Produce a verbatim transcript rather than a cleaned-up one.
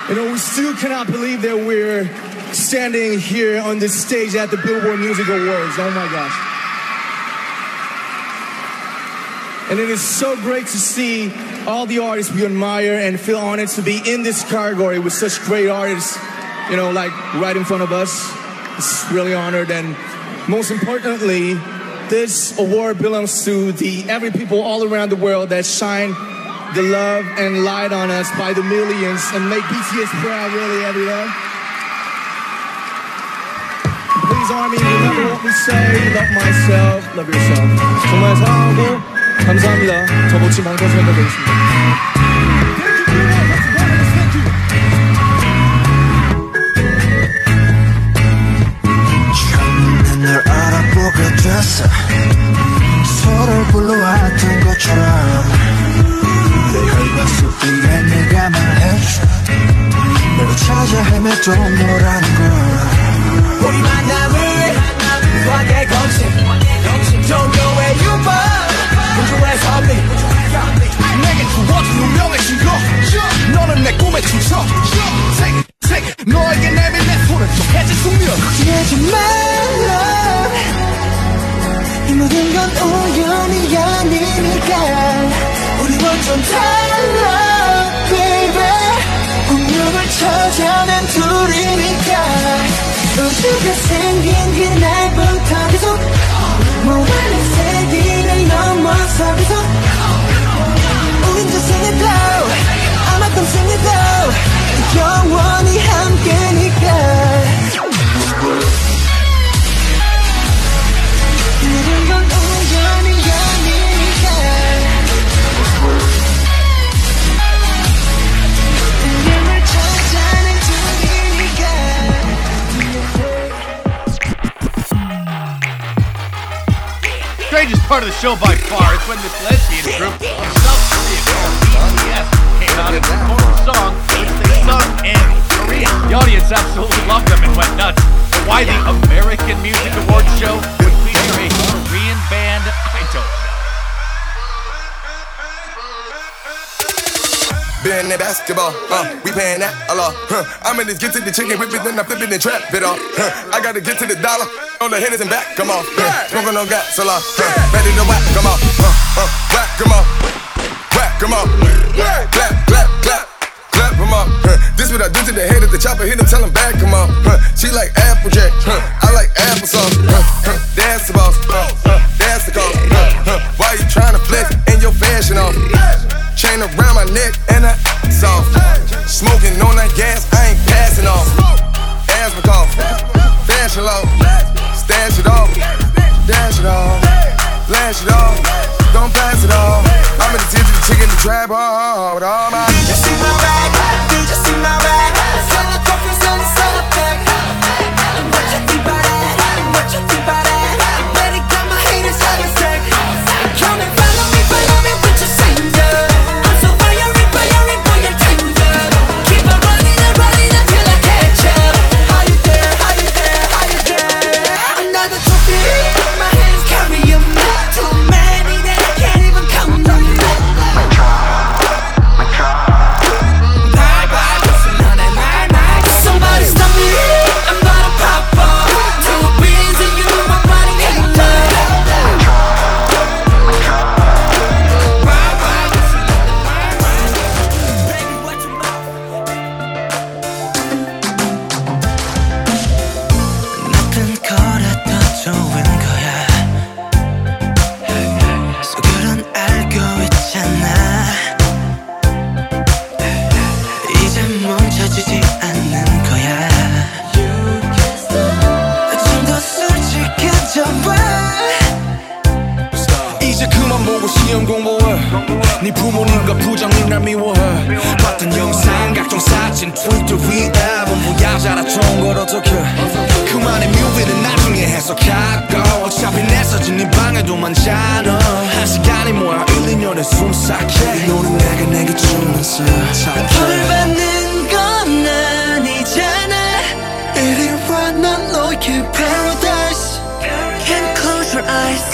You know, we still cannot believe that we're standing here on this stage at the Billboard Music Awards. Oh my gosh. And it is so great to see all the artists we admire and feel honored to be in this category with such great artists, you know, like right in front of us. It's really honored. And most importantly, this award belongs to the every people all around the world that shine the love and light on us by the millions and make B T S proud really every day. Please, Army, remember what we say. Love myself, love yourself. 정말 사랑하고 감사합니다. 저 멋진 방탄소년단 되겠습니다. 처음엔 널 알아보게 됐어. 서로를 불러왔던 것처럼 내 혈관 숲이에 내가 말해줘. 널 찾아 헤매도 너라는 걸. 우리 만남을 수학의 공식 Don't go where you burn. 우주의 섭리 내겐 주어진 운명의 신고. 너는 내 꿈의 춤춰. 세계 세계 너에게 내밀 내 손을 좀 해질 숙명. 걱정하지 말라. 이 모든 건 우연이 아니니까. 우리 완전 달라 baby. 운명을 찾아낸 둘이니까. 우주가 생긴 그날부터 계속 모아낸 세기를 넘어서 계속 우린 저승에도 아마도 생에도 영원히 함께니까. 모든 건 우연이 아니니까. 운명을 찾아낸 둘이니까. Strangest part of the show by far is when this lesbian group from South Korea called B T S came out and performed a song which they sung in Korean. The audience absolutely loved them and went nuts. But why the American Music Awards show would feature a Korean band, I don't know. Been in basketball, uh, we paying that a lot. Huh. I'm in this get to the chicken, whip it, then I flip it and trap it off. Huh. I gotta get to the dollar, on the hitters and back, come on. Huh. Smoking on gas, a lot. Huh. Ready to whack, come on. Uh, uh, whack, come on. Whack, come on. Clap, clap, clap, clap, come on. Huh. This what I do to the head of the chopper, hit him, tell him back, come on. Huh. She like Applejack, huh. I like applesauce. Huh. Huh. That's the boss, huh. Huh. That's the cause. Huh. Huh. Why you trying to flex in your fashion off? Chain around my neck and I soft. Smoking on that gas, I ain't passing off. Asthma cough, fashion low. Stash it off, dash it off, flash it off. Don't pass it off. I'm in the tip of the chicken, the trap hard with all my. You see my bag, did you see my bag? Sell the coffee, sell the sell the bag. What you think about that? What you think about that? Better got my haters having sex. Come and follow me, follow me, what you saying, girl? 네 부모님과 부장님 날 미워해. 봤던 영상 각종 사진 트위터 위앱은 뭐야 잘했던 걸 어떡해. 그만의 뮤비는 나중에 해석하고 어차피 내 사진 네 방에도 많잖아. 한 시간이 뭐야 일, 이 년에 숨삭해. 이 노래 내가 내게 주면서 벌 받는 건 아니잖아. 이리 와 난 너의 paradise. Can't close your eyes.